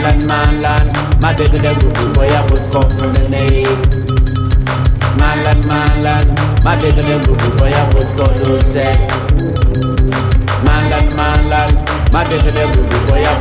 my big the group boy I put for the name. Malan, my big the group boy I put for the set. Malan, my big the group boy I